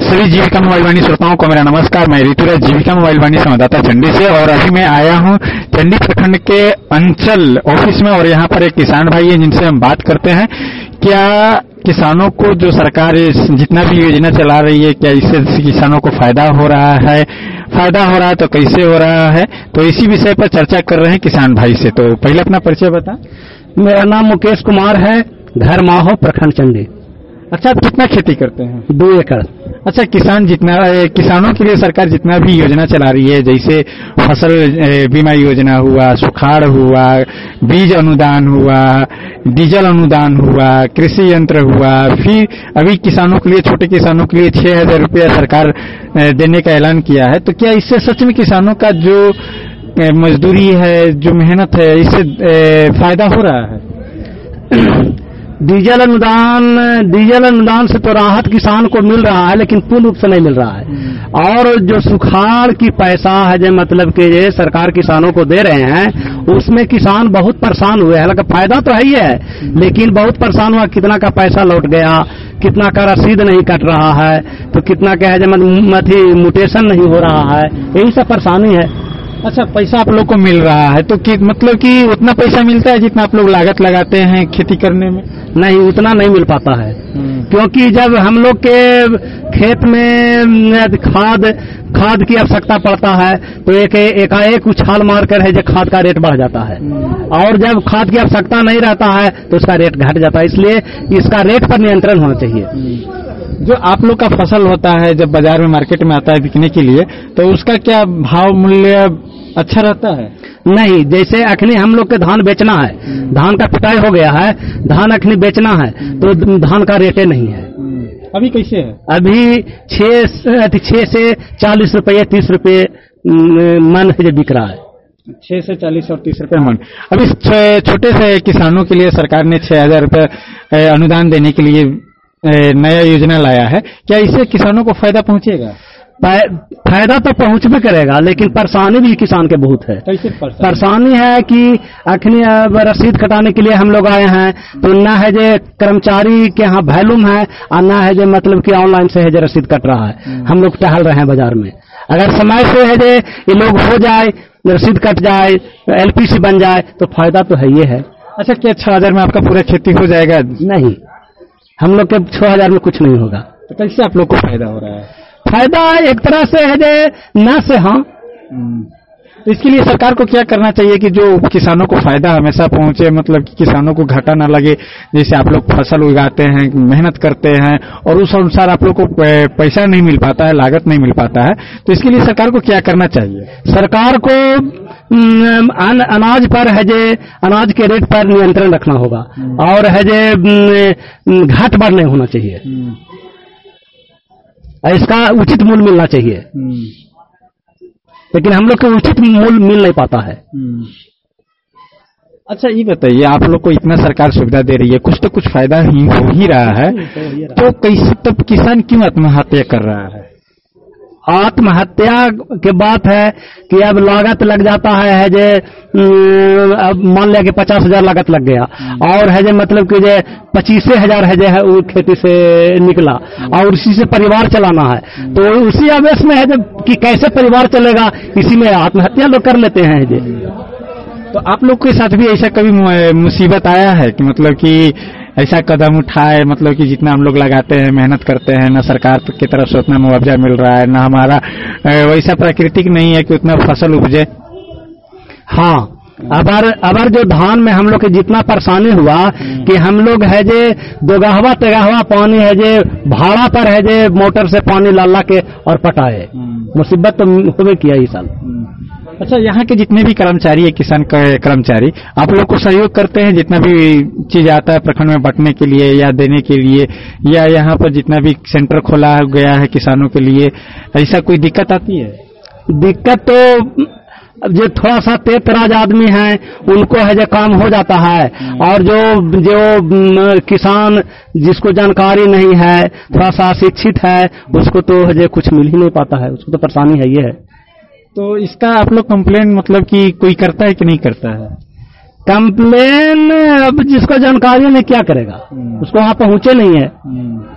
सभी जीविका मोबाइल वाणी श्रोताओं को मेरा नमस्कार। मैं ऋतुराज, जीविका मोबाइल वाणी संवाददाता चंडी से, और अभी मैं आया हूं चंडी प्रखंड के अंचल ऑफिस में, और यहां पर एक किसान भाई है जिनसे हम बात करते हैं। क्या किसानों को जो सरकार जितना भी योजना चला रही है, क्या इससे किसानों को फायदा हो रहा है? फायदा हो रहा है तो कैसे हो रहा है? तो इसी विषय पर चर्चा कर रहे हैं किसान भाई से। तो पहले अपना परिचय बता। मेरा नाम मुकेश कुमार है, घर माहो, प्रखंड चंडी। अच्छा, आप कितना खेती करते हैं? 2 एकड़। अच्छा, किसानों के लिए सरकार जितना भी योजना चला रही है, जैसे फसल बीमा योजना हुआ, सुखाड़ हुआ, बीज अनुदान हुआ, डीजल अनुदान हुआ, कृषि यंत्र हुआ, फिर अभी किसानों के लिए, छोटे किसानों के लिए 6,000 रुपया सरकार देने का ऐलान किया है। तो क्या इससे सच में किसानों का जो मजदूरी है, जो मेहनत है, इससे फायदा हो रहा है? डीजल अनुदान से तो राहत किसान को मिल रहा है, लेकिन पूर्ण रूप से नहीं मिल रहा है। और जो सुखाड़ की पैसा है, जो मतलब कि ये सरकार किसानों को दे रहे हैं, उसमें किसान बहुत परेशान हुए हैं। हालांकि फायदा तो है ही है, लेकिन बहुत परेशान हुआ। कितना का पैसा लौट गया, कितना का रसीद नहीं कट रहा है, तो कितना का है जो म्यूटेशन नहीं हो रहा है, यही सब परेशानी है। अच्छा, पैसा आप लोग को मिल रहा है तो मतलब कि उतना पैसा मिलता है जितना आप लोग लागत लगाते हैं खेती करने में? नहीं, उतना नहीं मिल पाता है, क्योंकि जब हम लोग के खेत में खाद की आवश्यकता पड़ता है तो एकाएक उछाल मारकर है जो खाद का रेट बढ़ जाता है, और जब खाद की आवश्यकता नहीं रहता है तो उसका रेट घट जाता है। इसलिए इसका रेट पर नियंत्रण होना चाहिए। जो आप लोग का फसल होता है, जब बाजार में, मार्केट में आता है बिकने के लिए, तो उसका क्या भाव मूल्य अच्छा रहता है? नहीं, जैसे अखनी हम लोग के धान बेचना है, धान का पिटाई हो गया है, धान अखनी बेचना है, तो धान का रेटे नहीं है। अभी कैसे है? अभी 6 से 40 रुपये, 30 रुपये मन है जो बिक रहा है। 6 से 40 और 30 रुपये मन। अभी छोटे से किसानों के लिए सरकार ने 6,000 रुपये अनुदान देने के लिए नया योजना लाया है। क्या इससे किसानों को फायदा पहुंचेगा? फायदा तो पहुंचबे करेगा, लेकिन परेशानी भी किसान के बहुत है। कैसे परेशानी है कि अखनी अब रसीद कटाने के लिए हम लोग आए हैं, तो न है जो कर्मचारी के यहाँ वैल्यूम है, और न है जो मतलब कि ऑनलाइन से है जो रसीद कट रहा है। हम लोग टहल रहे हैं बाजार में। अगर समय से है जो ये लोग हो जाए, रसीद कट जाए, LPC बन जाए, तो फायदा तो है ये है। अच्छा, क्या 6,000 में आपका पूरा खेती हो जाएगा? नहीं, हम लोग के 6,000 में कुछ नहीं होगा। तो कैसे आप लोग को फायदा हो रहा है? फायदा एक तरह से है जे ना से हाँ। तो इसके लिए सरकार को क्या करना चाहिए कि जो किसानों को फायदा हमेशा पहुंचे, मतलब कि किसानों को घाटा ना लगे? जैसे आप लोग फसल उगाते हैं, मेहनत करते हैं, और उस अनुसार आप लोग को पैसा नहीं मिल पाता है, लागत नहीं मिल पाता है, तो इसके लिए सरकार को क्या करना चाहिए? सरकार को अनाज पर है जे अनाज के रेट पर नियंत्रण रखना होगा, और है जे घाट बढ़ नहीं होना चाहिए, इसका उचित मूल्य मिलना चाहिए। लेकिन हम लोग को उचित मूल्य मिल नहीं पाता है। अच्छा, ये बताइए, आप लोग को इतना सरकार सुविधा दे रही है, कुछ तो कुछ फायदा ही हो ही रहा है, तो कैसे तब किसान क्यों आत्महत्या कर रहा है? आत्महत्या के बात है कि अब लागत लग जाता है जे अब मान लिया कि 50,000 लागत लग गया, और है जे मतलब कि जे 25,000 है जे है वो खेती से निकला, और उसी से परिवार चलाना है, तो उसी आवेश में है जब कि कैसे परिवार चलेगा, इसी में आत्महत्या लोग कर लेते हैं जे। तो आप लोग के साथ भी ऐसा कभी मुसीबत आया है कि मतलब कि ऐसा कदम उठाए, मतलब कि जितना हम लोग लगाते हैं, मेहनत करते हैं, ना सरकार की तरफ से उतना मुआवजा मिल रहा है, ना हमारा वैसा प्राकृतिक नहीं है कि उतना फसल उपजे? हाँ, अबर जो धान में हम लोग के जितना परेशानी हुआ कि हम लोग है जे 2 गहवा 3 गहवा पानी है जे भाड़ा पर है जे मोटर से पानी ला के और पटाए, मुसीबत तो होवे किया इस साल। अच्छा, यहाँ के जितने भी कर्मचारी है, किसान कर्मचारी, आप लोग को सहयोग करते हैं जितना भी चीज आता है प्रखंड में बांटने के लिए या देने के लिए, या यहाँ पर जितना भी सेंटर खोला गया है किसानों के लिए, ऐसा कोई दिक्कत आती है? दिक्कत तो जो थोड़ा सा तेज तराज आदमी है उनको है जो काम हो जाता है, और जो किसान जिसको जानकारी नहीं है, थोड़ा सा अशिक्षित है, उसको तो है जो कुछ मिल ही नहीं पाता है, उसको तो परेशानी है ये है। तो इसका आप लोग कंप्लेन मतलब कि कोई करता है कि नहीं करता है? कंप्लेन अब जिसको जानकारी नहीं क्या करेगा, उसको वहां पहुंचे नहीं है।